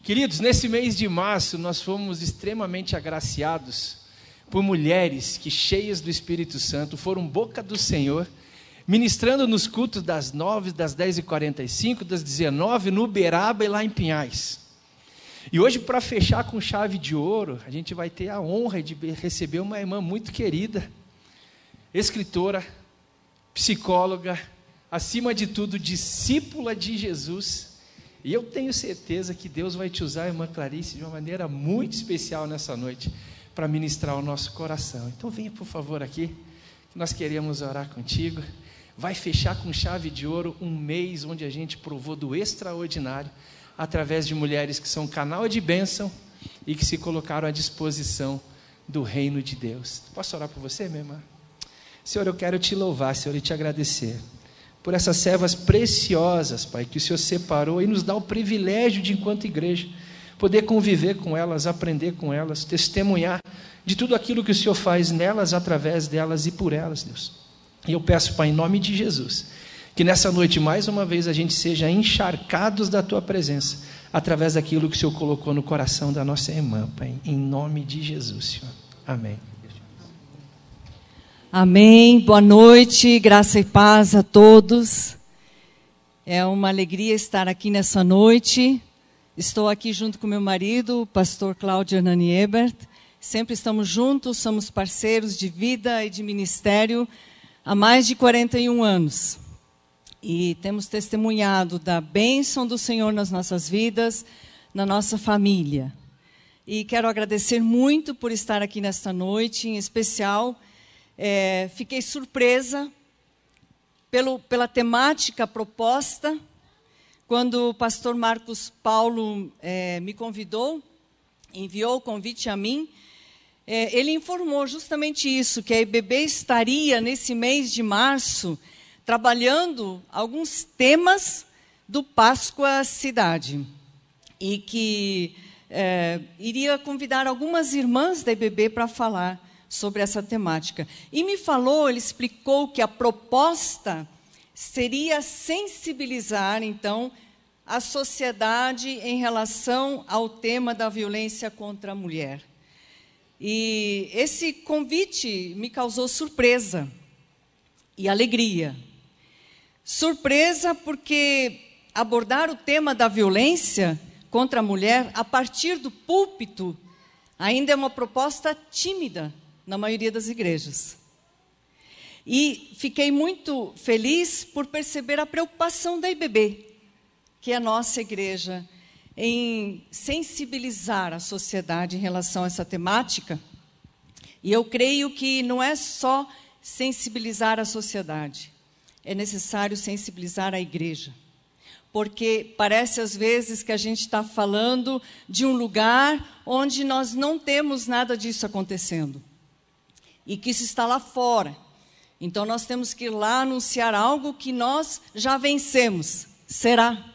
Queridos, nesse mês de março, nós fomos extremamente agraciados por mulheres que, cheias do Espírito Santo, foram boca do Senhor, ministrando nos cultos das 9, das 10h45, das 19h, no Uberaba e lá em Pinhais. E hoje, para fechar com chave de ouro, a gente vai ter a honra de receber uma irmã muito querida, escritora, psicóloga, acima de tudo, discípula de Jesus. E eu tenho certeza que Deus vai te usar, irmã Clarice, de uma maneira muito especial nessa noite, para ministrar o nosso coração. Então venha, por favor, aqui, que nós queremos orar contigo. Vai fechar com chave de ouro um mês onde a gente provou do extraordinário, através de mulheres que são canal de bênção e que se colocaram à disposição do reino de Deus. Posso orar por você, minha irmã? Senhor, eu quero te louvar, Senhor, e te agradecer por essas servas preciosas, Pai, que o Senhor separou e nos dá o privilégio de, enquanto igreja, poder conviver com elas, aprender com elas, testemunhar de tudo aquilo que o Senhor faz nelas, através delas e por elas, Deus. E eu peço, Pai, em nome de Jesus, que nessa noite, mais uma vez, a gente seja encharcados da Tua presença, através daquilo que o Senhor colocou no coração da nossa irmã, Pai, em nome de Jesus, Senhor. Amém. Amém, boa noite, graça e paz a todos. É uma alegria estar aqui nessa noite. Estou aqui junto com meu marido, o pastor Cláudio Hernani Ebert. Sempre estamos juntos, somos parceiros de vida e de ministério há mais de 41 anos. E temos testemunhado da bênção do Senhor nas nossas vidas, na nossa família. E quero agradecer muito por estar aqui nesta noite, em especial. Fiquei surpresa pela temática proposta, quando o pastor Marcos Paulo me convidou, enviou o convite a mim. Ele informou justamente isso, que a IBB estaria, nesse mês de março, trabalhando alguns temas do Páscoa Cidade, e que iria convidar algumas irmãs da IBB para falar sobre essa temática. E ele explicou que a proposta seria sensibilizar, então, a sociedade em relação ao tema da violência contra a mulher. E esse convite me causou surpresa e alegria. Surpresa porque abordar o tema da violência contra a mulher a partir do púlpito ainda é uma proposta tímida na maioria das igrejas. E fiquei muito feliz por perceber a preocupação da IBB, que é a nossa igreja, em sensibilizar a sociedade em relação a essa temática. E eu creio que não é só sensibilizar a sociedade, é necessário sensibilizar a igreja. Porque parece às vezes que a gente está falando de um lugar onde nós não temos nada disso acontecendo. E que isso está lá fora. Então, nós temos que ir lá anunciar algo que nós já vencemos. Será?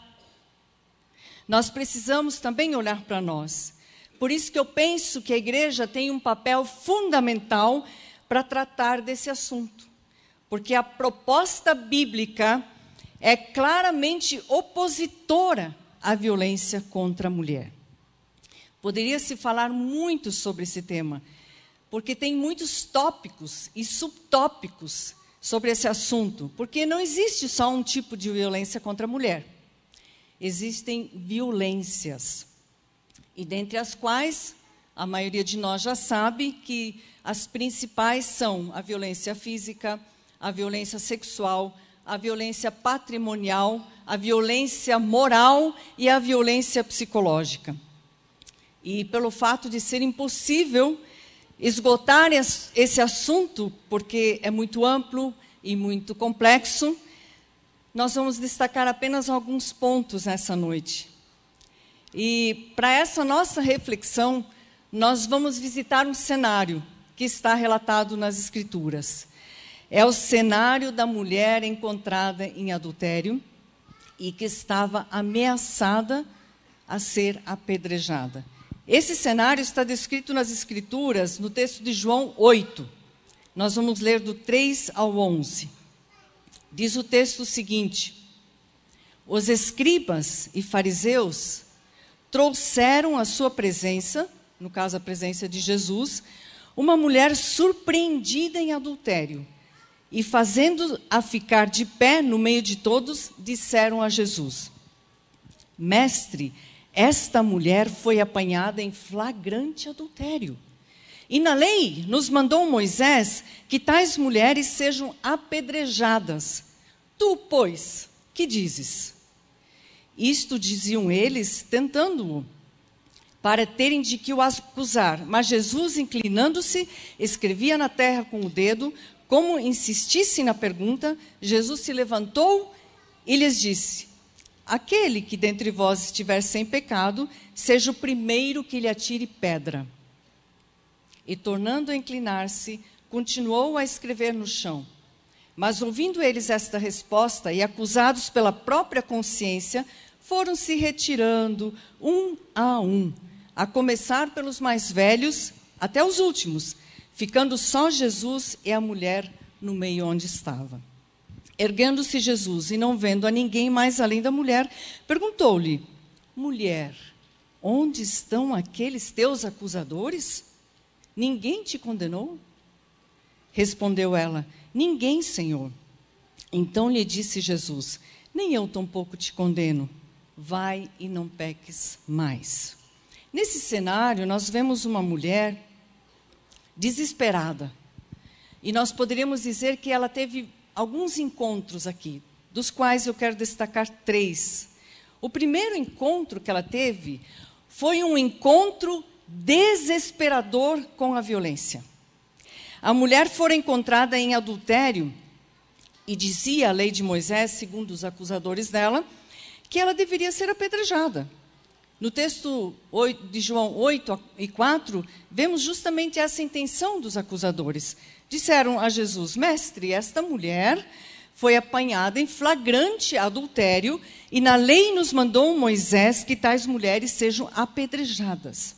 Nós precisamos também olhar para nós. Por isso que eu penso que a igreja tem um papel fundamental para tratar desse assunto. Porque a proposta bíblica é claramente opositora à violência contra a mulher. Poderia-se falar muito sobre esse tema, porque tem muitos tópicos e subtópicos sobre esse assunto, porque não existe só um tipo de violência contra a mulher. Existem violências, e dentre as quais a maioria de nós já sabe que as principais são a violência física, a violência sexual, a violência patrimonial, a violência moral e a violência psicológica. E pelo fato de ser impossível esgotar esse assunto, porque é muito amplo e muito complexo, nós vamos destacar apenas alguns pontos nessa noite. E para essa nossa reflexão, nós vamos visitar um cenário que está relatado nas Escrituras. É o cenário da mulher encontrada em adultério e que estava ameaçada a ser apedrejada. Esse cenário está descrito nas Escrituras, no texto de João 8. Nós vamos ler do 3 ao 11. Diz o texto o seguinte: os escribas e fariseus trouxeram à sua presença, no caso a presença de Jesus, uma mulher surpreendida em adultério. E fazendo-a ficar de pé no meio de todos, disseram a Jesus: Mestre, esta mulher foi apanhada em flagrante adultério. E na lei nos mandou Moisés que tais mulheres sejam apedrejadas. Tu, pois, que dizes? Isto diziam eles, tentando-o, para terem de que o acusar. Mas Jesus, inclinando-se, escrevia na terra com o dedo. Como insistissem na pergunta, Jesus se levantou e lhes disse: Aquele que dentre vós estiver sem pecado, seja o primeiro que lhe atire pedra. E tornando a inclinar-se, continuou a escrever no chão. Mas ouvindo eles esta resposta e acusados pela própria consciência, foram se retirando um, a começar pelos mais velhos até os últimos, ficando só Jesus e a mulher no meio onde estava. Erguendo-se Jesus e não vendo a ninguém mais além da mulher, perguntou-lhe: Mulher, onde estão aqueles teus acusadores? Ninguém te condenou? Respondeu ela: Ninguém, Senhor. Então lhe disse Jesus: Nem eu tampouco te condeno. Vai e não peques mais. Nesse cenário, nós vemos uma mulher desesperada. E nós poderíamos dizer que ela teve alguns encontros aqui, dos quais eu quero destacar 3. O primeiro encontro que ela teve foi um encontro desesperador com a violência. A mulher fora encontrada em adultério e dizia a lei de Moisés, segundo os acusadores dela, que ela deveria ser apedrejada. No texto de João 8:4, vemos justamente essa intenção dos acusadores. Disseram a Jesus: Mestre, esta mulher foi apanhada em flagrante adultério e na lei nos mandou Moisés que tais mulheres sejam apedrejadas.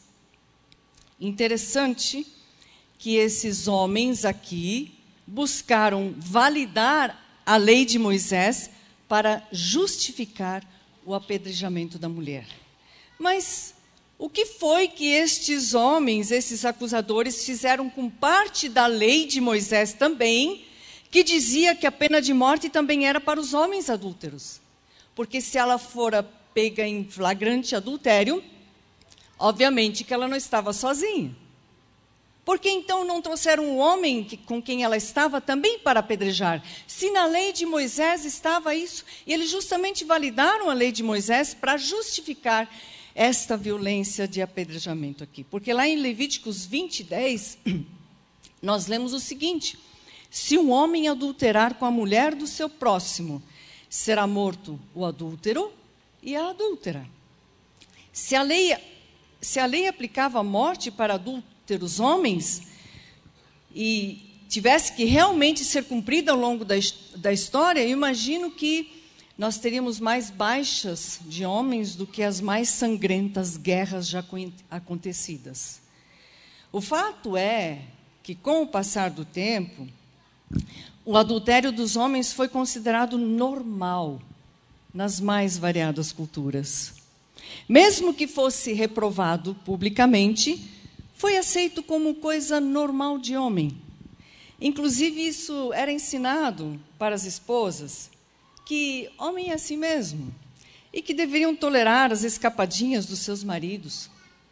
Interessante que esses homens aqui buscaram validar a lei de Moisés para justificar o apedrejamento da mulher. Mas o que foi que estes homens, esses acusadores, fizeram com parte da lei de Moisés também, que dizia que a pena de morte também era para os homens adúlteros? Porque se ela fora pega em flagrante adultério, obviamente que ela não estava sozinha. Por que então não trouxeram um homem com quem ela estava também para apedrejar? Se na lei de Moisés estava isso, e eles justamente validaram a lei de Moisés para justificar esta violência de apedrejamento aqui. Porque lá em Levíticos 20:10, nós lemos o seguinte: se um homem adulterar com a mulher do seu próximo, será morto o adúltero e a adúltera. Se a lei aplicava a morte para adúlteros homens e tivesse que realmente ser cumprida ao longo da história, eu imagino que nós teríamos mais baixas de homens do que as mais sangrentas guerras já acontecidas. O fato é que, com o passar do tempo, o adultério dos homens foi considerado normal nas mais variadas culturas. Mesmo que fosse reprovado publicamente, foi aceito como coisa normal de homem. Inclusive, isso era ensinado para as esposas, que homem é assim mesmo, e que deveriam tolerar as escapadinhas dos seus maridos.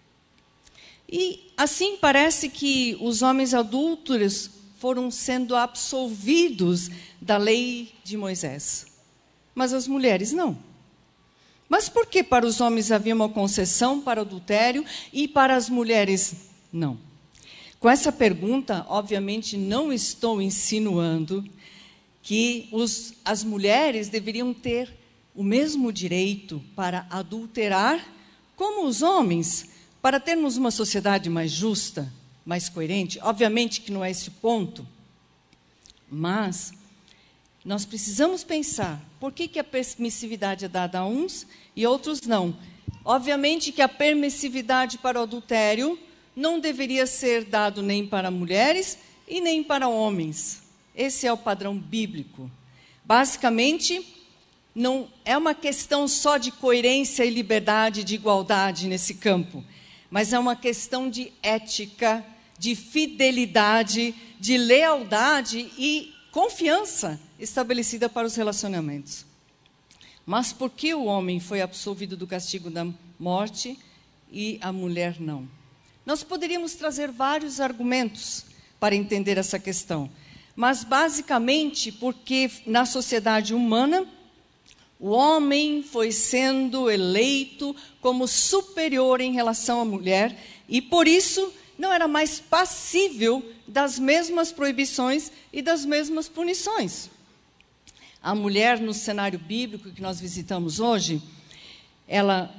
E assim parece que os homens adúlteros foram sendo absolvidos da lei de Moisés, mas as mulheres não. Mas por que para os homens havia uma concessão para o adultério e para as mulheres não? Com essa pergunta, obviamente, não estou insinuando que as mulheres deveriam ter o mesmo direito para adulterar como os homens, para termos uma sociedade mais justa, mais coerente. Obviamente que não é esse o ponto, mas nós precisamos pensar por que a permissividade é dada a uns e outros não. Obviamente que a permissividade para o adultério não deveria ser dado nem para mulheres e nem para homens. Esse é o padrão bíblico. Basicamente, não é uma questão só de coerência e liberdade, de igualdade nesse campo, mas é uma questão de ética, de fidelidade, de lealdade e confiança estabelecida para os relacionamentos. Mas por que o homem foi absolvido do castigo da morte e a mulher não? Nós poderíamos trazer vários argumentos para entender essa questão, mas basicamente porque na sociedade humana o homem foi sendo eleito como superior em relação à mulher e por isso não era mais passível das mesmas proibições e das mesmas punições. A mulher no cenário bíblico que nós visitamos hoje, ela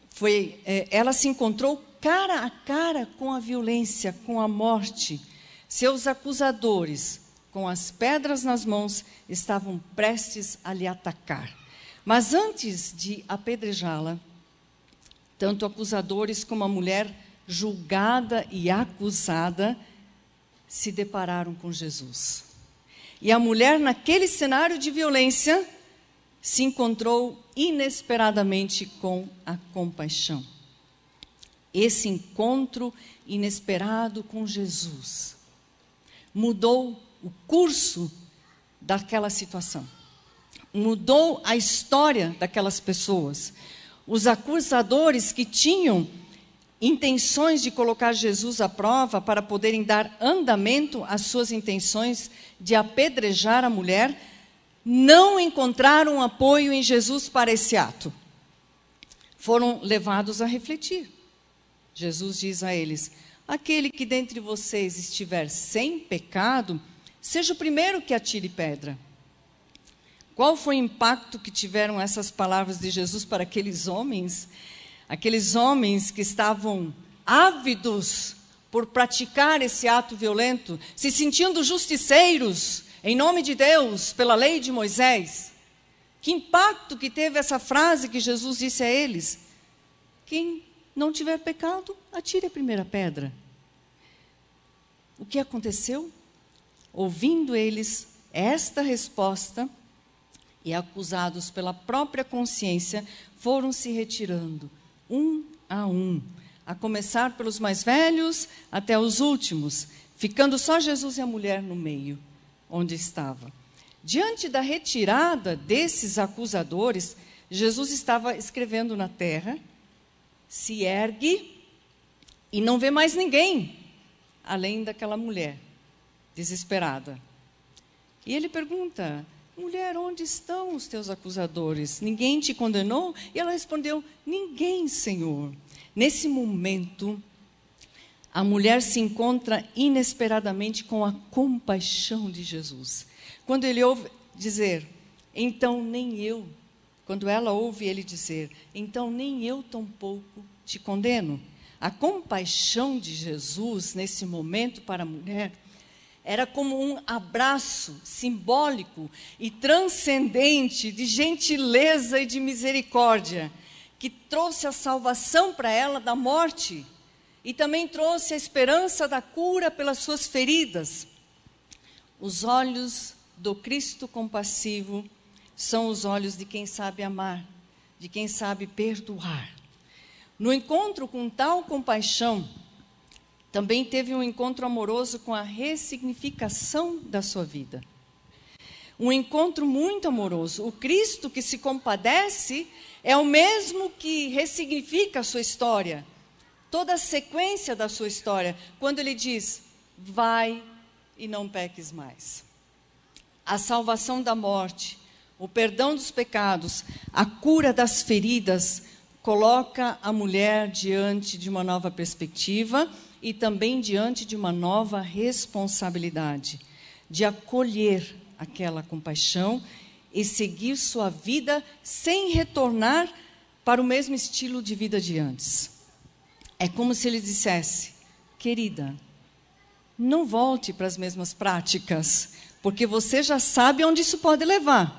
se encontrou cara a cara com a violência, com a morte. Seus acusadores, com as pedras nas mãos, estavam prestes a lhe atacar. Mas antes de apedrejá-la, tanto acusadores como a mulher julgada e acusada se depararam com Jesus. E a mulher, naquele cenário de violência, se encontrou inesperadamente com a compaixão. Esse encontro inesperado com Jesus mudou o curso daquela situação. Mudou a história daquelas pessoas. Os acusadores que tinham intenções de colocar Jesus à prova para poderem dar andamento às suas intenções de apedrejar a mulher, não encontraram apoio em Jesus para esse ato. Foram levados a refletir. Jesus diz a eles: aquele que dentre vocês estiver sem pecado, seja o primeiro que atire pedra. Qual foi o impacto que tiveram essas palavras de Jesus para aqueles homens? Aqueles homens que estavam ávidos por praticar esse ato violento, se sentindo justiceiros em nome de Deus, pela lei de Moisés. Que impacto que teve essa frase que Jesus disse a eles? Quem não tiver pecado, atire a primeira pedra. O que aconteceu? Ouvindo eles esta resposta, e acusados pela própria consciência, foram se retirando, um, a começar pelos mais velhos até os últimos, ficando só Jesus e a mulher no meio, onde estava. Diante da retirada desses acusadores, Jesus estava escrevendo na terra, se ergue e não vê mais ninguém, além daquela mulher, desesperada. E ele pergunta: mulher, onde estão os teus acusadores? Ninguém te condenou? E ela respondeu: ninguém, Senhor. Nesse momento, a mulher se encontra inesperadamente com a compaixão de Jesus. Quando ele ouve dizer, então nem eu, quando ela ouve ele dizer, então nem eu tampouco te condeno. A compaixão de Jesus, nesse momento para a mulher, era como um abraço simbólico e transcendente de gentileza e de misericórdia, que trouxe a salvação para ela da morte e também trouxe a esperança da cura pelas suas feridas. Os olhos do Cristo compassivo são os olhos de quem sabe amar, de quem sabe perdoar. No encontro com tal compaixão, também teve um encontro amoroso com a ressignificação da sua vida. Um encontro muito amoroso. O Cristo que se compadece é o mesmo que ressignifica a sua história, toda a sequência da sua história, quando ele diz, vai e não peques mais. A salvação da morte, o perdão dos pecados, a cura das feridas, coloca a mulher diante de uma nova perspectiva e também diante de uma nova responsabilidade, de acolher aquela compaixão e seguir sua vida sem retornar para o mesmo estilo de vida de antes. É como se ele dissesse, querida, não volte para as mesmas práticas, porque você já sabe onde isso pode levar.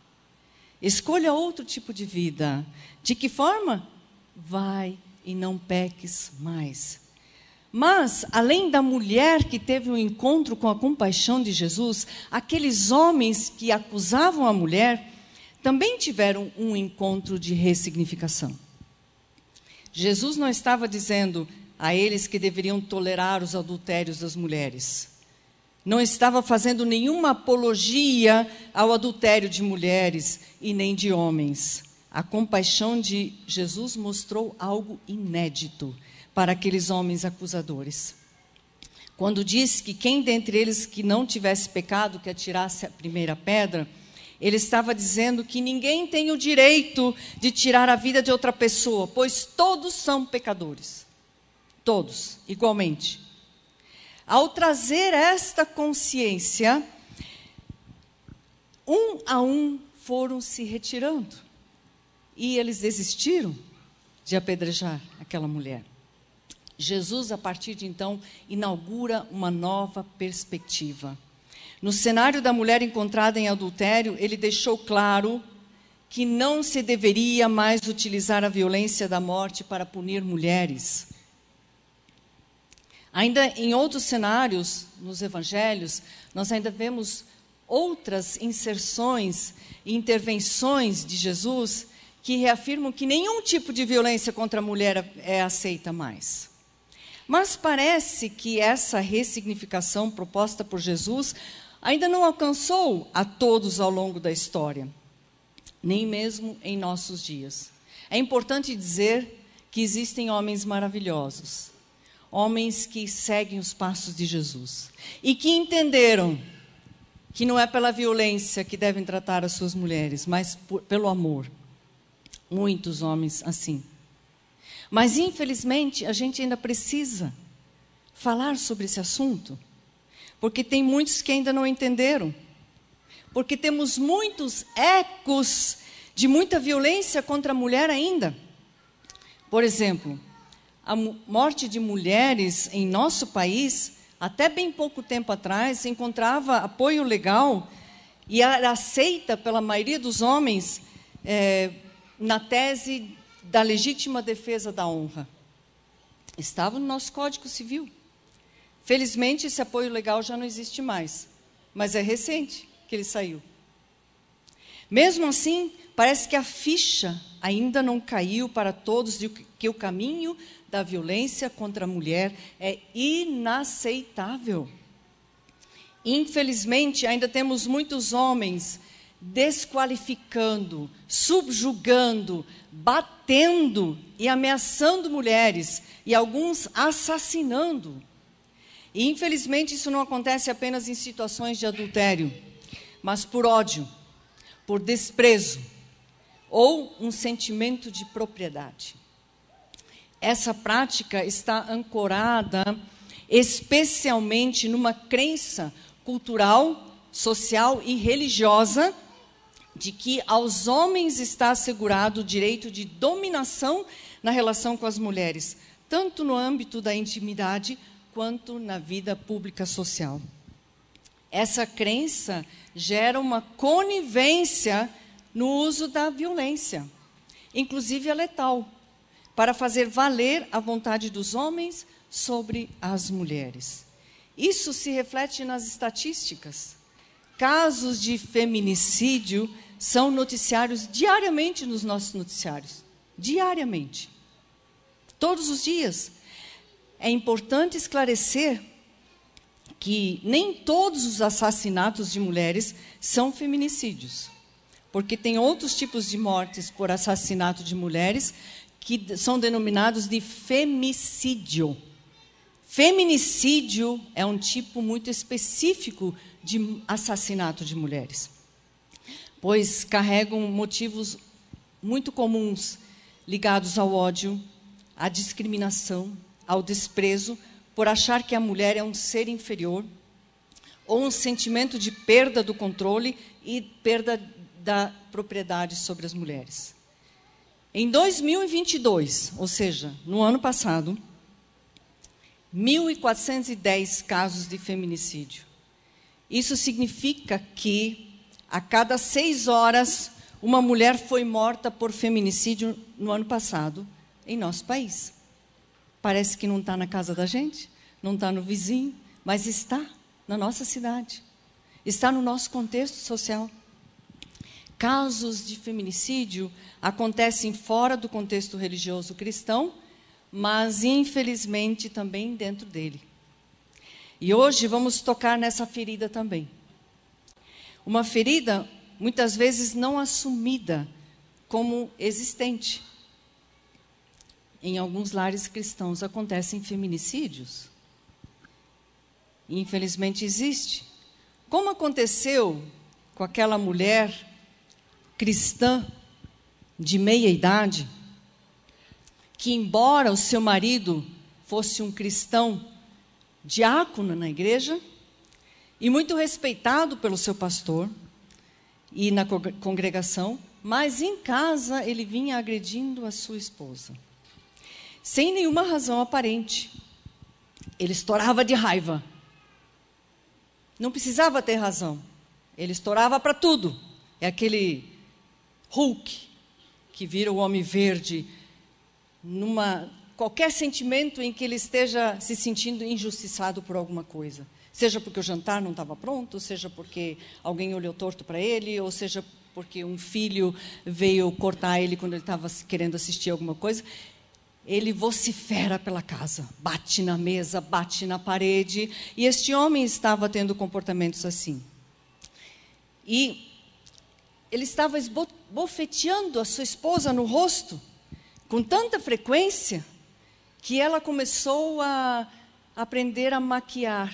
Escolha outro tipo de vida. De que forma? Vai e não peques mais. Mas, além da mulher que teve um encontro com a compaixão de Jesus, aqueles homens que acusavam a mulher, também tiveram um encontro de ressignificação. Jesus não estava dizendo a eles que deveriam tolerar os adultérios das mulheres. Não estava fazendo nenhuma apologia ao adultério de mulheres e nem de homens. A compaixão de Jesus mostrou algo inédito para aqueles homens acusadores. Quando disse que quem dentre eles que não tivesse pecado, que atirasse a primeira pedra, ele estava dizendo que ninguém tem o direito de tirar a vida de outra pessoa, pois todos são pecadores. Todos, igualmente. Ao trazer esta consciência, um a um foram se retirando. E eles desistiram de apedrejar aquela mulher. Jesus, a partir de então, inaugura uma nova perspectiva. No cenário da mulher encontrada em adultério, ele deixou claro que não se deveria mais utilizar a violência da morte para punir mulheres. Ainda em outros cenários, nos evangelhos, nós ainda vemos outras inserções e intervenções de Jesus que reafirmam que nenhum tipo de violência contra a mulher é aceita mais. Mas parece que essa ressignificação proposta por Jesus ainda não alcançou a todos ao longo da história, nem mesmo em nossos dias. É importante dizer que existem homens maravilhosos, homens que seguem os passos de Jesus e que entenderam que não é pela violência que devem tratar as suas mulheres, mas pelo amor. Muitos homens assim. Mas, infelizmente, a gente ainda precisa falar sobre esse assunto, porque tem muitos que ainda não entenderam, porque temos muitos ecos de muita violência contra a mulher ainda. Por exemplo, a morte de mulheres em nosso país, até bem pouco tempo atrás, encontrava apoio legal e era aceita pela maioria dos homens na tese da legítima defesa da honra. Estava no nosso Código Civil. Felizmente, esse apoio legal já não existe mais, mas é recente que ele saiu. Mesmo assim, parece que a ficha ainda não caiu para todos de que o caminho da violência contra a mulher é inaceitável. Infelizmente, ainda temos muitos homens desqualificando, subjugando, batendo e ameaçando mulheres, e alguns assassinando. E, infelizmente, isso não acontece apenas em situações de adultério, mas por ódio, por desprezo, ou um sentimento de propriedade. Essa prática está ancorada especialmente numa crença cultural, social e religiosa de que aos homens está assegurado o direito de dominação na relação com as mulheres, tanto no âmbito da intimidade quanto na vida pública social. Essa crença gera uma conivência no uso da violência, inclusive a letal, para fazer valer a vontade dos homens sobre as mulheres. Isso se reflete nas estatísticas. Casos de feminicídio são noticiários diariamente nos nossos noticiários. Diariamente. Todos os dias. É importante esclarecer que nem todos os assassinatos de mulheres são feminicídios. Porque tem outros tipos de mortes por assassinato de mulheres que são denominados de femicídio. Feminicídio é um tipo muito específico de assassinato de mulheres, pois carregam motivos muito comuns ligados ao ódio, à discriminação, ao desprezo, por achar que a mulher é um ser inferior, ou um sentimento de perda do controle e perda da propriedade sobre as mulheres. Em 2022, ou seja, no ano passado, 1.410 casos de feminicídio. Isso significa que, a cada 6 horas, uma mulher foi morta por feminicídio no ano passado, em nosso país. Parece que não está na casa da gente, não está no vizinho, mas está na nossa cidade. Está no nosso contexto social. casos de feminicídio acontecem fora do contexto religioso cristão, mas infelizmente também dentro dele. E hoje vamos tocar nessa ferida também. Uma ferida muitas vezes não assumida como existente. Em alguns lares cristãos acontecem feminicídios. Infelizmente existe. Como aconteceu com aquela mulher cristã de meia idade, que embora o seu marido fosse um cristão diácono na igreja, e muito respeitado pelo seu pastor e na congregação, mas em casa ele vinha agredindo a sua esposa. Sem nenhuma razão aparente. Ele estourava de raiva. Não precisava ter razão. Ele estourava para tudo. É aquele Hulk que vira o Homem Verde qualquer sentimento em que ele esteja se sentindo injustiçado por alguma coisa. Seja porque o jantar não estava pronto, seja porque alguém olhou torto para ele, ou seja porque um filho veio cortar ele quando ele estava querendo assistir alguma coisa. Ele vocifera pela casa, bate na mesa, bate na parede, e este homem estava tendo comportamentos assim. E ele estava esbofeteando a sua esposa no rosto, com tanta frequência, que ela começou a aprender a maquiar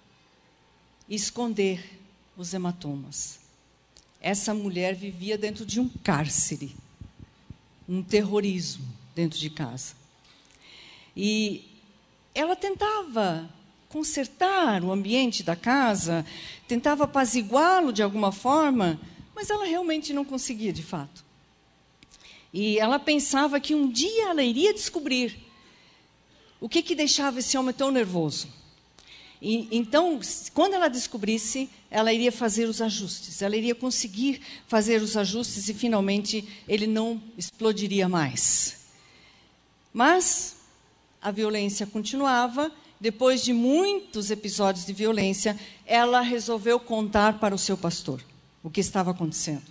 e esconder os hematomas. Essa mulher vivia dentro de um cárcere, um terrorismo dentro de casa. E ela tentava consertar o ambiente da casa, tentava apaziguá-lo de alguma forma, mas ela realmente não conseguia de fato. E ela pensava que um dia ela iria descobrir o que deixava esse homem tão nervoso. E, então, quando ela descobrisse, ela iria fazer os ajustes. Ela iria conseguir fazer os ajustes e, finalmente, ele não explodiria mais. Mas a violência continuava. Depois de muitos episódios de violência, ela resolveu contar para o seu pastor o que estava acontecendo.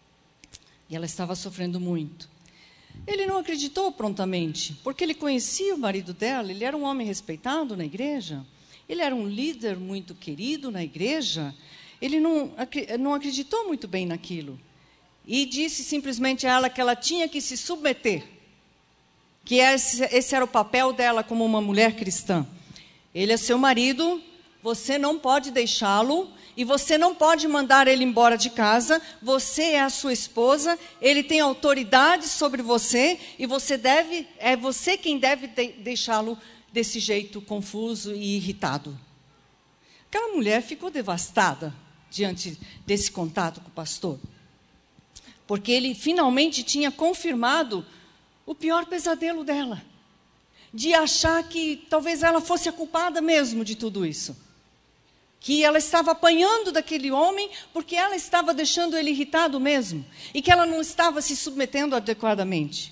E ela estava sofrendo muito. Ele não acreditou prontamente, porque ele conhecia o marido dela, ele era um homem respeitado na igreja, ele era um líder muito querido na igreja, ele não acreditou muito bem naquilo. E disse simplesmente a ela que ela tinha que se submeter, que esse era o papel dela como uma mulher cristã. Ele é seu marido, você não pode deixá-lo, e você não pode mandar ele embora de casa, você é a sua esposa, ele tem autoridade sobre você, e é você quem deve deixá-lo desse jeito confuso e irritado. Aquela mulher ficou devastada diante desse contato com o pastor, porque ele finalmente tinha confirmado o pior pesadelo dela, de achar que talvez ela fosse a culpada mesmo de tudo isso. Que ela estava apanhando daquele homem porque ela estava deixando ele irritado mesmo. E que ela não estava se submetendo adequadamente.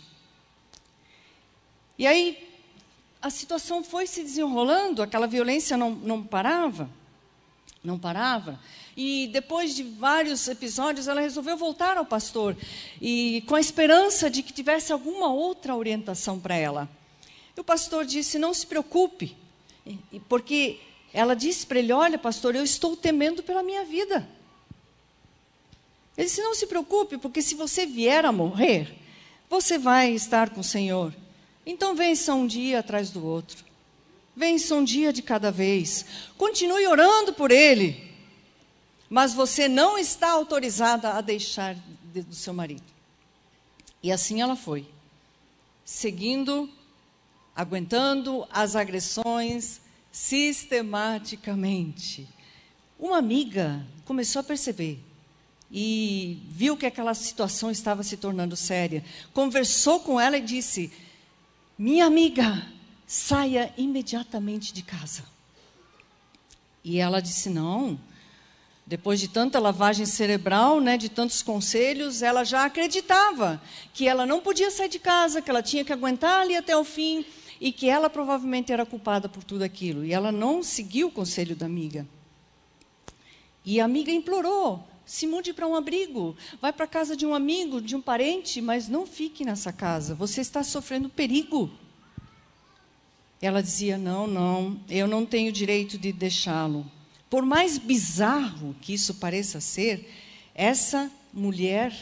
E aí, a situação foi se desenrolando, aquela violência não parava. Não parava. E depois de vários episódios, ela resolveu voltar ao pastor. E com a esperança de que tivesse alguma outra orientação para ela. E o pastor disse, não se preocupe, porque... Ela disse para ele, olha, pastor, eu estou temendo pela minha vida. Ele disse, não se preocupe, porque se você vier a morrer, você vai estar com o Senhor. Então vença um dia atrás do outro. Vença um dia de cada vez. Continue orando por ele. Mas você não está autorizada a deixar do seu marido. E assim ela foi. Seguindo, aguentando as agressões, sistematicamente. Uma amiga começou a perceber e viu que aquela situação estava se tornando séria. Conversou com ela e disse, minha amiga, saia imediatamente de casa. E ela disse, não. Depois de tanta lavagem cerebral, de tantos conselhos, ela já acreditava que ela não podia sair de casa, que ela tinha que aguentar ali até o fim, e que ela provavelmente era culpada por tudo aquilo. E ela não seguiu o conselho da amiga. E a amiga implorou se mude para um abrigo, vai para a casa de um amigo, de um parente, mas não fique nessa casa, você está sofrendo perigo. Ela dizia, não, eu não tenho direito de deixá-lo. Por mais bizarro que isso pareça ser, essa mulher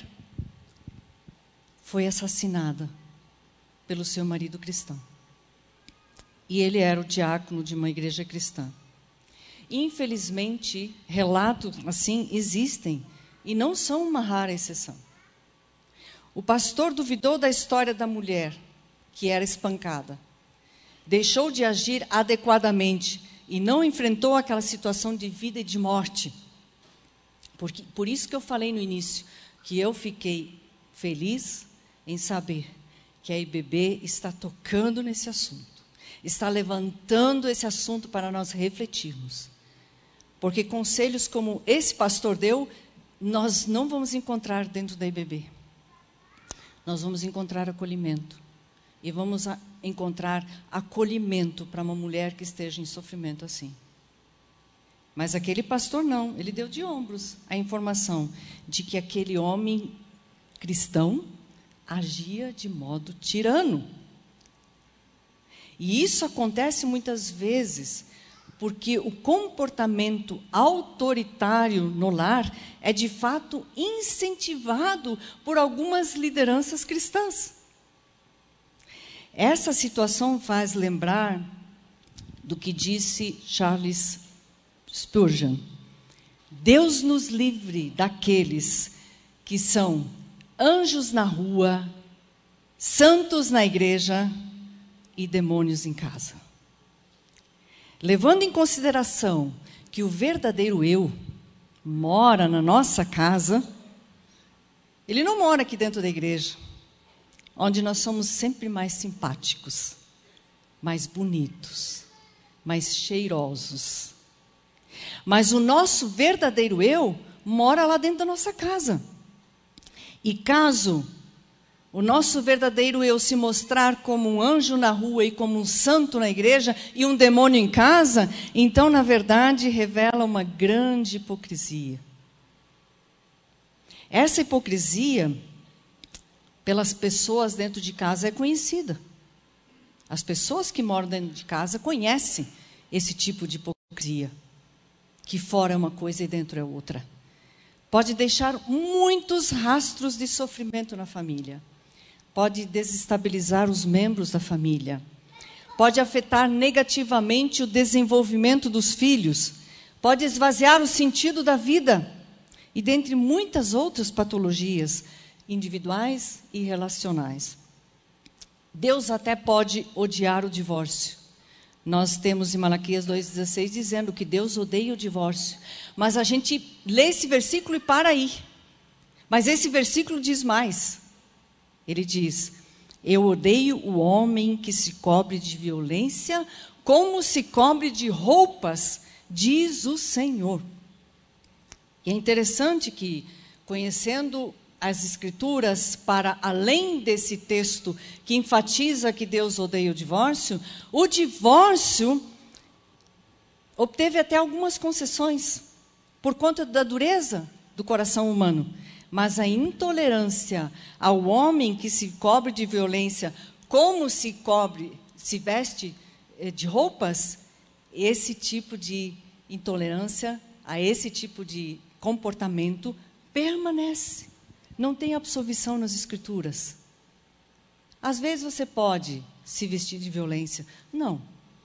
foi assassinada pelo seu marido cristão. E ele era o diácono de uma igreja cristã. Infelizmente, relatos assim existem e não são uma rara exceção. O pastor duvidou da história da mulher que era espancada. Deixou de agir adequadamente e não enfrentou aquela situação de vida e de morte. Por isso que eu falei no início, que eu fiquei feliz em saber que a IBB está tocando nesse assunto. Está levantando esse assunto para nós refletirmos. Porque conselhos como esse pastor deu, nós não vamos encontrar dentro da IBB. Nós vamos encontrar acolhimento. E vamos encontrar acolhimento para uma mulher que esteja em sofrimento assim. Mas aquele pastor não, ele deu de ombros a informação de que aquele homem cristão agia de modo tirano. E isso acontece muitas vezes porque o comportamento autoritário no lar é de fato incentivado por algumas lideranças cristãs. Essa situação faz lembrar do que disse Charles Spurgeon. Deus nos livre daqueles que são anjos na rua, santos na igreja e demônios em casa. Levando em consideração que o verdadeiro eu mora na nossa casa, ele não mora aqui dentro da igreja, onde nós somos sempre mais simpáticos, mais bonitos, mais cheirosos. Mas o nosso verdadeiro eu mora lá dentro da nossa casa. E caso o nosso verdadeiro eu se mostrar como um anjo na rua e como um santo na igreja e um demônio em casa, então, na verdade, revela uma grande hipocrisia. Essa hipocrisia, pelas pessoas dentro de casa, é conhecida. As pessoas que moram dentro de casa conhecem esse tipo de hipocrisia, que fora é uma coisa e dentro é outra. Pode deixar muitos rastros de sofrimento na família. Pode desestabilizar os membros da família. Pode afetar negativamente o desenvolvimento dos filhos. Pode esvaziar o sentido da vida. E dentre muitas outras patologias individuais e relacionais. Deus até pode odiar o divórcio. Nós temos em Malaquias 2,16 dizendo que Deus odeia o divórcio. Mas a gente lê esse versículo e para aí. Mas esse versículo diz mais. Ele diz, eu odeio o homem que se cobre de violência, como se cobre de roupas, diz o Senhor. E é interessante que, conhecendo as Escrituras, para além desse texto que enfatiza que Deus odeia o divórcio obteve até algumas concessões, por conta da dureza do coração humano. Mas a intolerância ao homem que se cobre de violência, como se veste de roupas, esse tipo de intolerância, a esse tipo de comportamento, permanece. Não tem absolvição nas Escrituras. Às vezes você pode se vestir de violência. Não.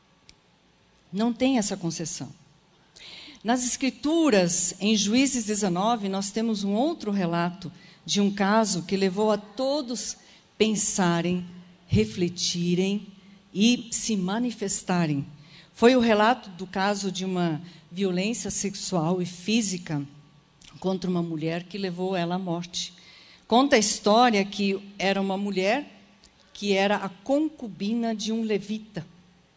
Não tem essa concessão. Nas Escrituras, em Juízes 19, nós temos um outro relato de um caso que levou a todos pensarem, refletirem e se manifestarem. Foi o relato do caso de uma violência sexual e física contra uma mulher que levou ela à morte. Conta a história que era uma mulher que era a concubina de um levita.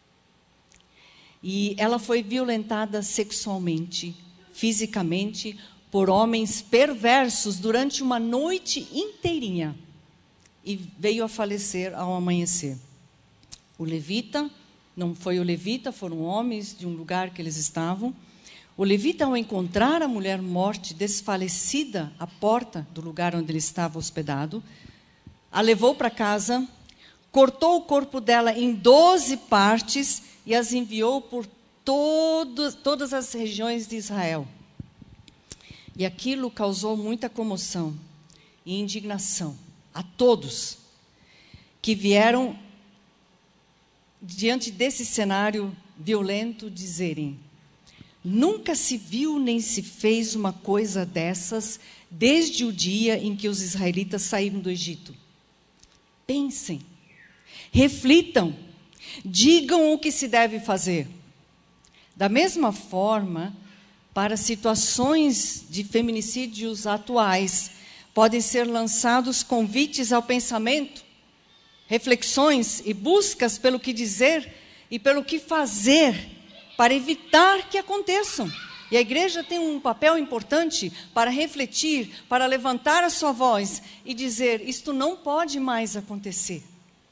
E ela foi violentada sexualmente, fisicamente, por homens perversos durante uma noite inteirinha. E veio a falecer ao amanhecer. O levita, não foi o levita, foram homens de um lugar que eles estavam, O levita, ao encontrar a mulher morte, desfalecida à porta do lugar onde ele estava hospedado, a levou para casa, cortou o corpo dela em 12 partes e as enviou por todas as regiões de Israel. E aquilo causou muita comoção e indignação a todos que vieram diante desse cenário violento dizerem: nunca se viu nem se fez uma coisa dessas desde o dia em que os israelitas saíram do Egito. Pensem, reflitam, digam o que se deve fazer. Da mesma forma, para situações de feminicídios atuais, podem ser lançados convites ao pensamento, reflexões e buscas pelo que dizer e pelo que fazer para evitar que aconteçam. E a igreja tem um papel importante para refletir, para levantar a sua voz e dizer: isto não pode mais acontecer.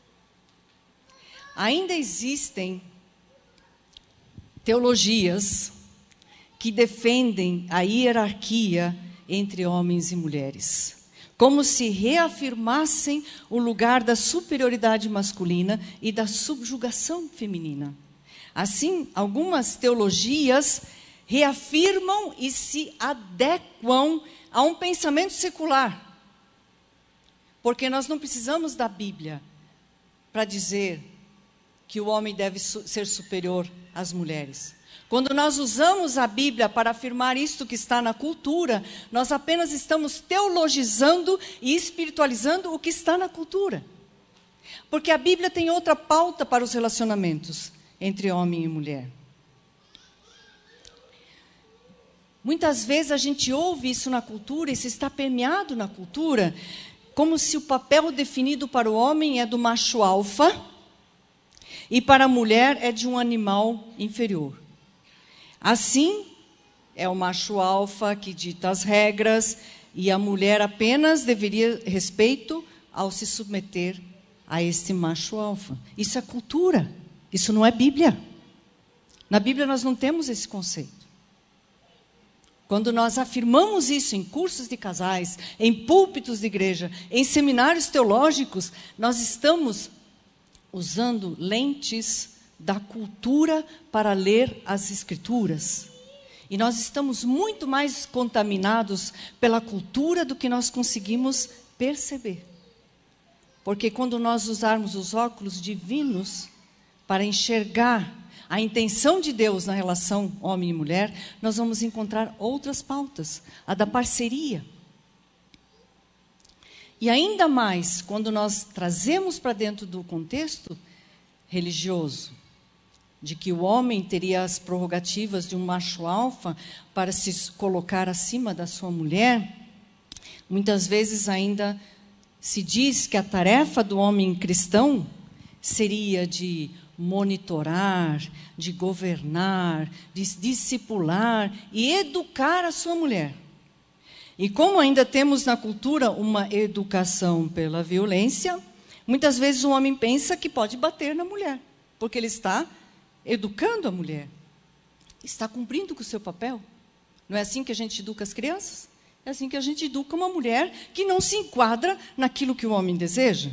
Ainda existem teologias que defendem a hierarquia entre homens e mulheres, como se reafirmassem o lugar da superioridade masculina e da subjugação feminina. Assim, algumas teologias reafirmam e se adequam a um pensamento secular, porque nós não precisamos da Bíblia para dizer que o homem deve ser superior às mulheres. Quando nós usamos a Bíblia para afirmar isto que está na cultura, nós apenas estamos teologizando e espiritualizando o que está na cultura. Porque a Bíblia tem outra pauta para os relacionamentos entre homem e mulher. Muitas vezes a gente ouve isso na cultura, isso está permeado na cultura, como se o papel definido para o homem é do macho alfa e para a mulher é de um animal inferior. Assim, é o macho alfa que dita as regras e a mulher apenas deveria respeito ao se submeter a esse macho alfa. Isso é cultura, isso não é Bíblia. Na Bíblia nós não temos esse conceito. Quando nós afirmamos isso em cursos de casais, em púlpitos de igreja, em seminários teológicos, nós estamos usando lentes da cultura para ler as Escrituras. E nós estamos muito mais contaminados pela cultura do que nós conseguimos perceber. Porque quando nós usarmos os óculos divinos para enxergar a intenção de Deus na relação homem e mulher, nós vamos encontrar outras pautas, a da parceria. E ainda mais, quando nós trazemos para dentro do contexto religioso, de que o homem teria as prerrogativas de um macho alfa para se colocar acima da sua mulher, muitas vezes ainda se diz que a tarefa do homem cristão seria de monitorar, de governar, de discipular e educar a sua mulher. E como ainda temos na cultura uma educação pela violência, muitas vezes o homem pensa que pode bater na mulher, porque ele está educando a mulher. Está cumprindo com o seu papel. Não é assim que a gente educa as crianças? É assim que a gente educa uma mulher que não se enquadra naquilo que o homem deseja.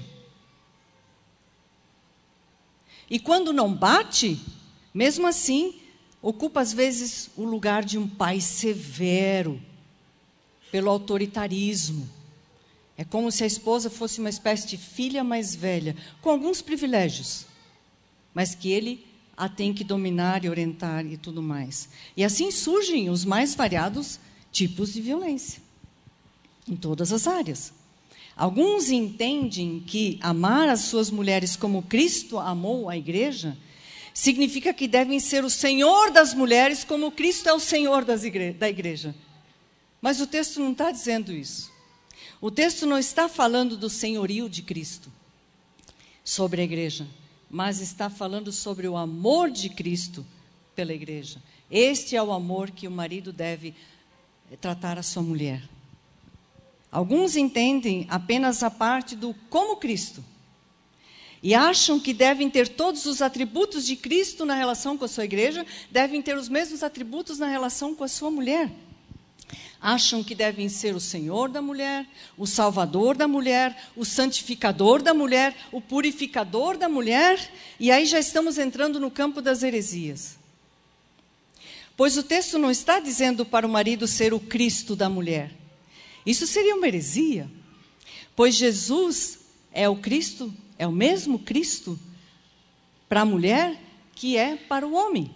E quando não bate, mesmo assim, ocupa às vezes o lugar de um pai severo, pelo autoritarismo. É como se a esposa fosse uma espécie de filha mais velha, com alguns privilégios, mas que ele a tem que dominar e orientar e tudo mais. E assim surgem os mais variados tipos de violência, em todas as áreas. Alguns entendem que amar as suas mulheres como Cristo amou a igreja, significa que devem ser o Senhor das mulheres como Cristo é o Senhor da igreja. Mas o texto não está dizendo isso. O texto não está falando do senhorio de Cristo sobre a igreja, mas está falando sobre o amor de Cristo pela igreja. Este é o amor que o marido deve tratar a sua mulher. Alguns entendem apenas a parte do como Cristo. e acham que devem ter todos os atributos de Cristo na relação com a sua igreja, devem ter os mesmos atributos na relação com a sua mulher. Acham que devem ser o Senhor da mulher, o Salvador da mulher, o santificador da mulher, o purificador da mulher, e aí já estamos entrando no campo das heresias. Pois o texto não está dizendo para o marido ser o Cristo da mulher. Isso seria uma heresia, pois Jesus é o Cristo, é o mesmo Cristo para a mulher que é para o homem.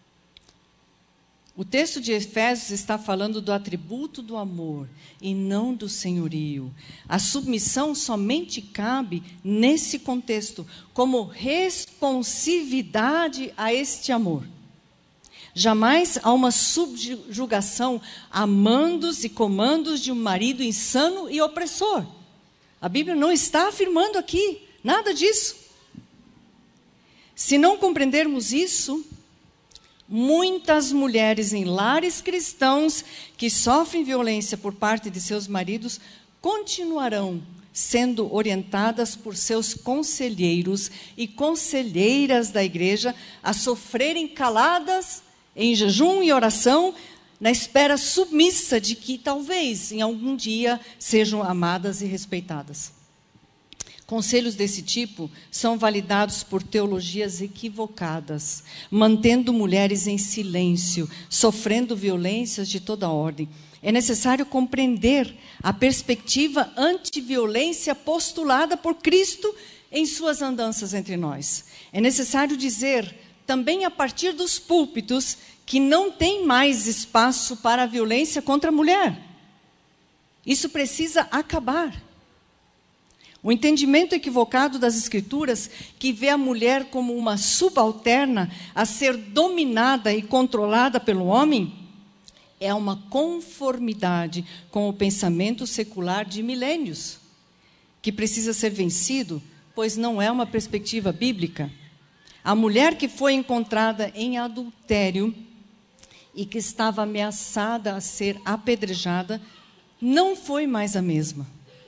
O texto de Efésios está falando do atributo do amor e não do senhorio. A submissão somente cabe nesse contexto, como responsividade a este amor. Jamais há uma subjugação a mandos e comandos de um marido insano e opressor. A Bíblia não está afirmando aqui nada disso. Se não compreendermos isso, muitas mulheres em lares cristãos que sofrem violência por parte de seus maridos continuarão sendo orientadas por seus conselheiros e conselheiras da igreja a sofrerem caladas em jejum e oração, na espera submissa de que talvez em algum dia sejam amadas e respeitadas. Conselhos desse tipo são validados por teologias equivocadas, mantendo mulheres em silêncio, sofrendo violências de toda ordem. É necessário compreender a perspectiva antiviolência postulada por Cristo em suas andanças entre nós. É necessário dizer, também a partir dos púlpitos, que não tem mais espaço para a violência contra a mulher. Isso precisa acabar. O entendimento equivocado das Escrituras, que vê a mulher como uma subalterna a ser dominada e controlada pelo homem, é uma conformidade com o pensamento secular de milênios, que precisa ser vencido, pois não é uma perspectiva bíblica. A mulher que foi encontrada em adultério e que estava ameaçada a ser apedrejada, não foi mais a mesma.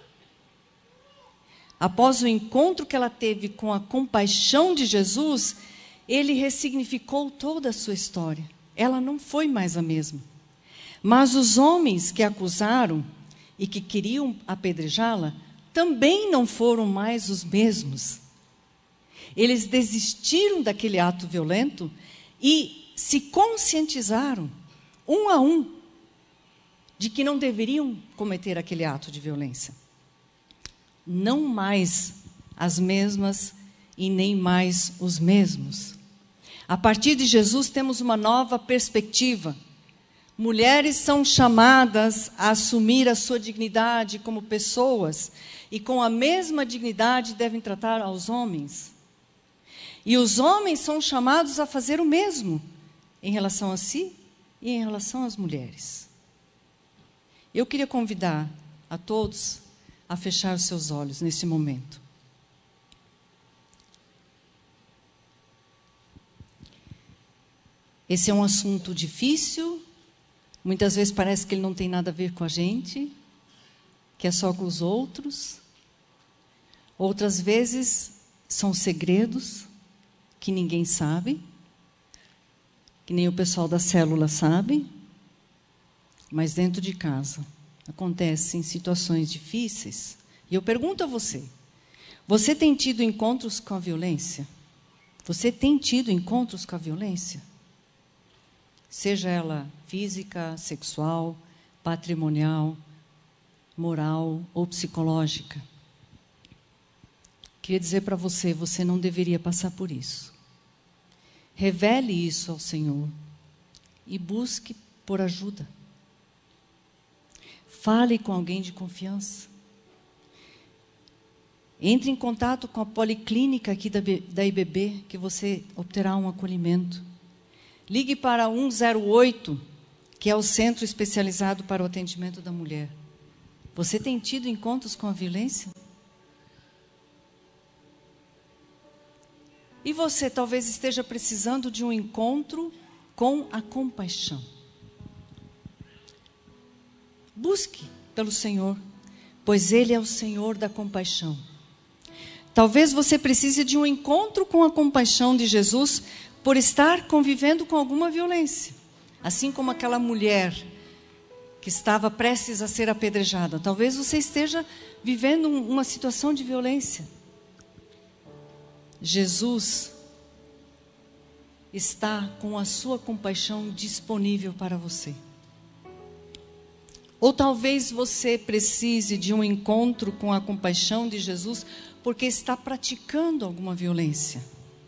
Após o encontro que ela teve com a compaixão de Jesus, ele ressignificou toda a sua história. Ela não foi mais a mesma. Mas os homens que a acusaram e que queriam apedrejá-la, também não foram mais os mesmos. Eles desistiram daquele ato violento e se conscientizaram, um a um, de que não deveriam cometer aquele ato de violência. Não mais as mesmas e nem mais os mesmos. A partir de Jesus temos uma nova perspectiva. Mulheres são chamadas a assumir a sua dignidade como pessoas e com a mesma dignidade devem tratar aos homens. E os homens são chamados a fazer o mesmo em relação a si e em relação às mulheres. Eu queria convidar a todos a fechar os seus olhos nesse momento. Esse é um assunto difícil, muitas vezes parece que ele não tem nada a ver com a gente, que é só com os outros. Outras vezes são segredos que ninguém sabe, que nem o pessoal da célula sabe, mas dentro de casa acontecem situações difíceis. E eu pergunto a você, você tem tido encontros com a violência? Você tem tido encontros com a violência? Seja ela física, sexual, patrimonial, moral ou psicológica. Queria dizer para você, você não deveria passar por isso. Revele isso ao Senhor e busque por ajuda. Fale com alguém de confiança. Entre em contato com a policlínica aqui da IBB, que você obterá um acolhimento. Ligue para 108, que é o centro especializado para o atendimento da mulher. Você tem tido encontros com a violência? E você talvez esteja precisando de um encontro com a compaixão. Busque pelo Senhor, pois Ele é o Senhor da compaixão. Talvez você precise de um encontro com a compaixão de Jesus por estar convivendo com alguma violência. Assim como aquela mulher que estava prestes a ser apedrejada. Talvez você esteja vivendo uma situação de violência. Jesus está com a sua compaixão disponível para você. Ou talvez você precise de um encontro com a compaixão de Jesus porque está praticando alguma violência.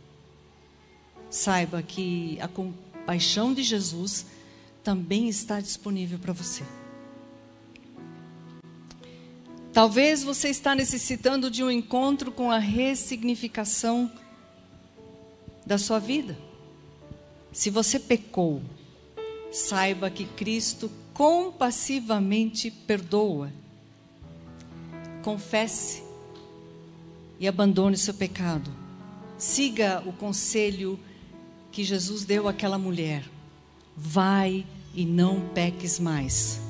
Saiba que a compaixão de Jesus também está disponível para você. Talvez você está necessitando de um encontro com a ressignificação da sua vida. Se você pecou, saiba que Cristo compassivamente perdoa. Confesse e abandone seu pecado. Siga o conselho que Jesus deu àquela mulher. Vai e não peques mais.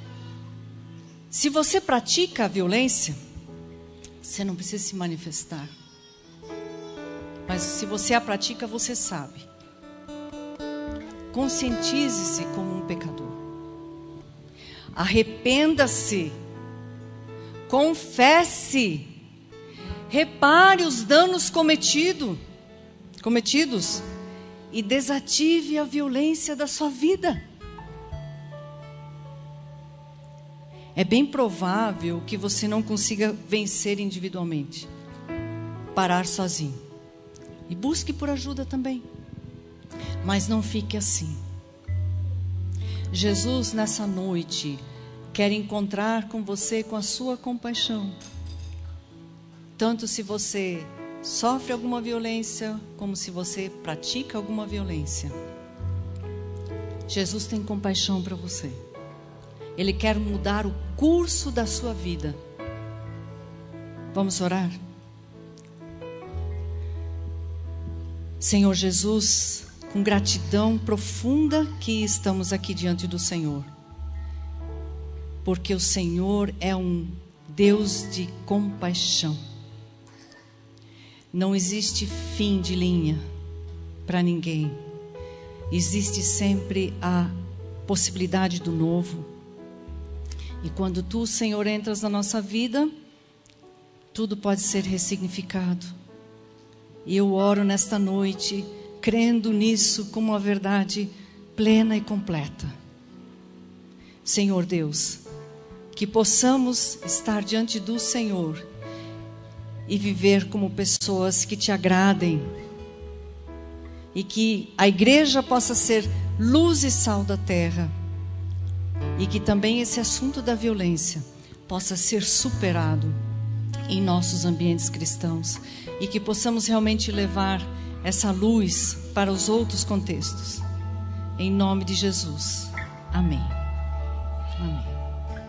Se você pratica a violência, você não precisa se manifestar. Mas se você a pratica, você sabe. Conscientize-se como um pecador. Arrependa-se. Confesse. Repare os danos cometidos e desative a violência da sua vida. É bem provável que você não consiga vencer individualmente, parar sozinho. E busque por ajuda também. Mas não fique assim. Jesus, nessa noite, quer encontrar com você com a sua compaixão. Tanto se você sofre alguma violência, como se você pratica alguma violência. Jesus tem compaixão para você. Ele quer mudar o curso da sua vida. Vamos orar? Senhor Jesus, com gratidão profunda que estamos aqui diante do Senhor. Porque o Senhor é um Deus de compaixão. Não existe fim de linha para ninguém. Existe sempre a possibilidade do novo. E quando tu, Senhor, entras na nossa vida, tudo pode ser ressignificado. E eu oro nesta noite, crendo nisso como uma verdade plena e completa. Senhor Deus, que possamos estar diante do Senhor e viver como pessoas que te agradem. E que a igreja possa ser luz e sal da terra. E que também esse assunto da violência possa ser superado em nossos ambientes cristãos. E que possamos realmente levar essa luz para os outros contextos. Em nome de Jesus. Amém. Amém.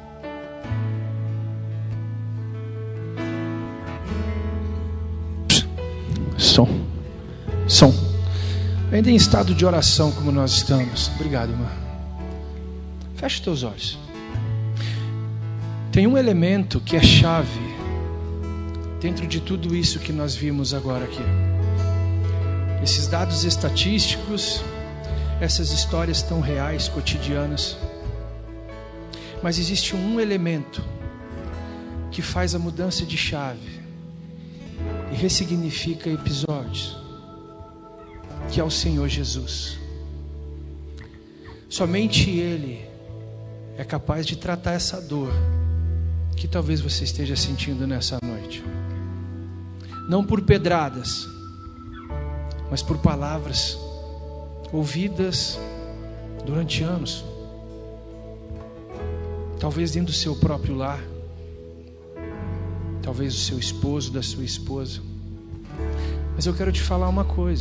Som. Ainda em estado de oração como nós estamos. Obrigado, irmã. Feche teus olhos. Tem um elemento que é chave dentro de tudo isso que nós vimos agora aqui. Esses dados estatísticos, essas histórias tão reais, cotidianas. Mas existe um elemento que faz a mudança de chave e ressignifica episódios, que é o Senhor Jesus. Somente Ele é capaz de tratar essa dor que talvez você esteja sentindo nessa noite. Não por pedradas, mas por palavras ouvidas durante anos. Talvez dentro do seu próprio lar, talvez do seu esposo, da sua esposa. Mas eu quero te falar uma coisa.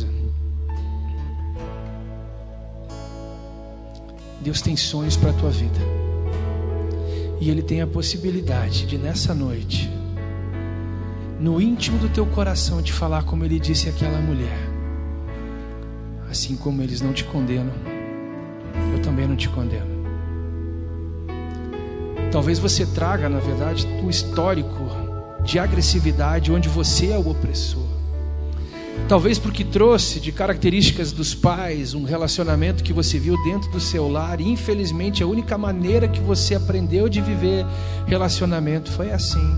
Deus tem sonhos para a tua vida. E Ele tem a possibilidade de nessa noite, no íntimo do teu coração, te falar como Ele disse àquela mulher: assim como eles não te condenam, eu também não te condeno. Talvez você traga, na verdade, um histórico de agressividade, onde você é o opressor. Talvez porque trouxe de características dos pais um relacionamento que você viu dentro do seu lar, e infelizmente a única maneira que você aprendeu de viver relacionamento foi assim.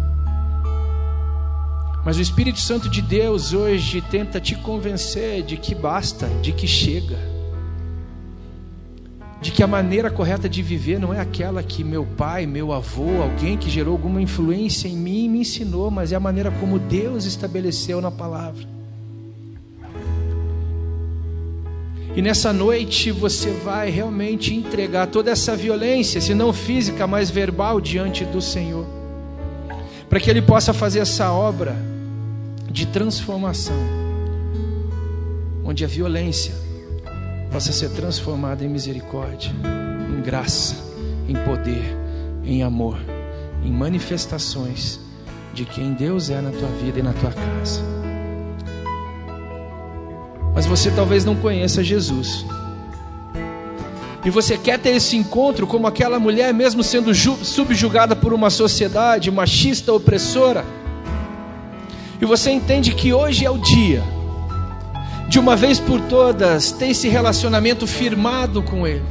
Mas o Espírito Santo de Deus hoje tenta te convencer de que basta, de que chega, de que a maneira correta de viver não é aquela que meu pai, meu avô, alguém que gerou alguma influência em mim me ensinou, mas é a maneira como Deus estabeleceu na palavra. E nessa noite você vai realmente entregar toda essa violência, se não física, mas verbal, diante do Senhor, para que Ele possa fazer essa obra de transformação, onde a violência possa ser transformada em misericórdia, em graça, em poder, em amor, em manifestações de quem Deus é na tua vida e na tua casa. Mas você talvez não conheça Jesus, e você quer ter esse encontro como aquela mulher, mesmo sendo subjugada por uma sociedade machista, opressora, e você entende que hoje é o dia de uma vez por todas ter esse relacionamento firmado com Ele.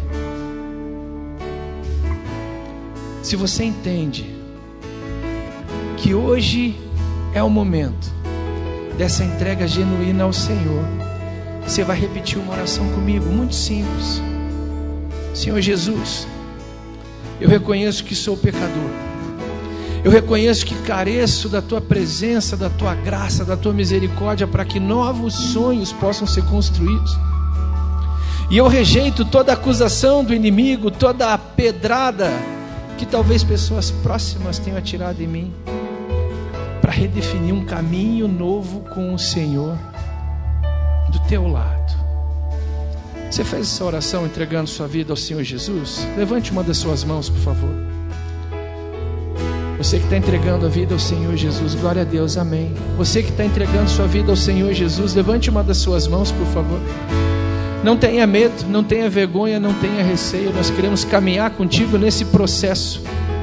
Se você entende que hoje é o momento dessa entrega genuína ao Senhor, você vai repetir uma oração comigo, muito simples. Senhor Jesus, eu reconheço que sou pecador, eu reconheço que careço da Tua presença, da Tua graça, da Tua misericórdia, para que novos sonhos possam ser construídos. E eu rejeito toda acusação do inimigo, toda a pedrada que talvez pessoas próximas tenham atirado em mim, para redefinir um caminho novo com o Senhor do teu lado. Você fez essa oração entregando sua vida ao Senhor Jesus? Levante uma das suas mãos, por favor. Você que está entregando a vida ao Senhor Jesus, glória a Deus, amém. Você que está entregando sua vida ao Senhor Jesus, levante uma das suas mãos, por favor. Não tenha medo, não tenha vergonha, não tenha receio. Nós queremos caminhar contigo nesse processo.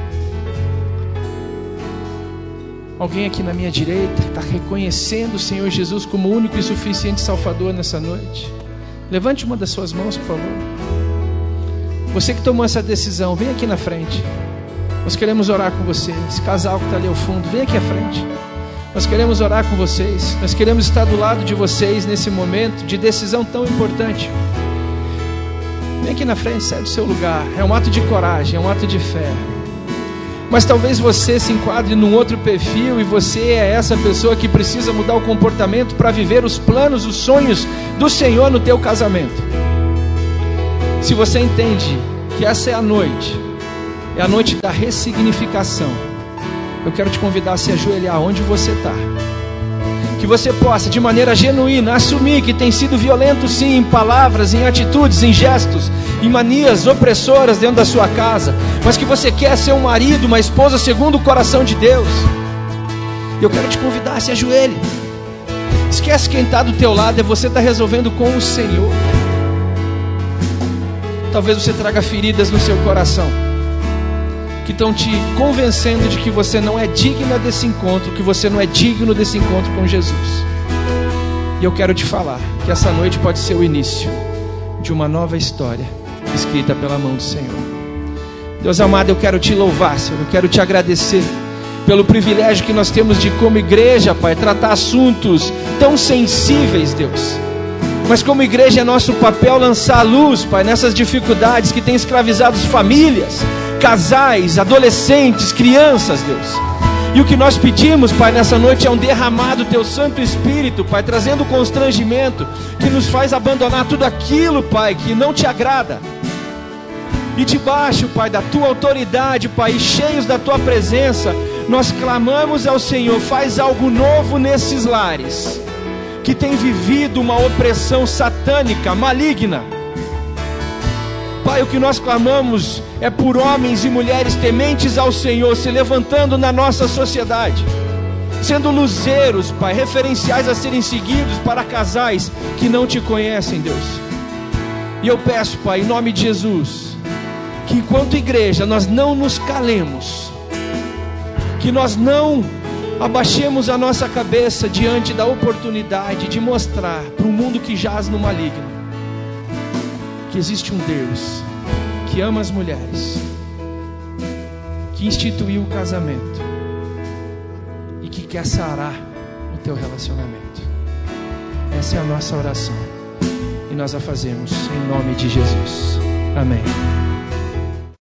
Alguém aqui na minha direita está reconhecendo o Senhor Jesus como o único e suficiente Salvador nessa noite? Levante uma das suas mãos, por favor. Você que tomou essa decisão, vem aqui na frente. Nós queremos orar com você. Esse casal que está ali ao fundo, vem aqui à frente. Nós queremos orar com vocês. Nós queremos estar do lado de vocês nesse momento de decisão tão importante. Vem aqui na frente, sai do seu lugar. É um ato de coragem, é um ato de fé. Mas talvez você se enquadre num outro perfil, e você é essa pessoa que precisa mudar o comportamento para viver os planos, os sonhos do Senhor no teu casamento. Se você entende que essa é a noite da ressignificação, eu quero te convidar a se ajoelhar onde você está. Que você possa, de maneira genuína, assumir que tem sido violento sim, em palavras, em atitudes, em gestos, em manias opressoras dentro da sua casa, mas que você quer ser um marido, uma esposa segundo o coração de Deus. E eu quero te convidar a se ajoelhe. Esquece quem está do teu lado, é você está resolvendo com o Senhor. Talvez você traga feridas no seu coração que estão te convencendo de que você não é digna desse encontro, que você não é digno desse encontro com Jesus. E eu quero te falar que essa noite pode ser o início de uma nova história escrita pela mão do Senhor. Deus amado, eu quero te louvar, Senhor, eu quero te agradecer pelo privilégio que nós temos de, como igreja, Pai, tratar assuntos tão sensíveis, Deus. Mas como igreja é nosso papel lançar a luz, Pai, nessas dificuldades que têm escravizado as famílias, casais, adolescentes, crianças, Deus. E o que nós pedimos, Pai, nessa noite é um derramado do Teu Santo Espírito, Pai, trazendo constrangimento que nos faz abandonar tudo aquilo, Pai, que não Te agrada. E debaixo, Pai, da Tua autoridade, Pai, e cheios da Tua presença, nós clamamos ao Senhor, faz algo novo nesses lares que tem vivido uma opressão satânica, maligna. Pai, o que nós clamamos é por homens e mulheres tementes ao Senhor se levantando na nossa sociedade, sendo luzeiros, Pai, referenciais a serem seguidos para casais que não Te conhecem, Deus. E eu peço, Pai, em nome de Jesus, que enquanto igreja nós não nos calemos, que nós não Abaixemos a nossa cabeça diante da oportunidade de mostrar para o mundo que jaz no maligno que existe um Deus que ama as mulheres, que instituiu o casamento e que quer sarar o teu relacionamento. Essa é a nossa oração e nós a fazemos em nome de Jesus. Amém.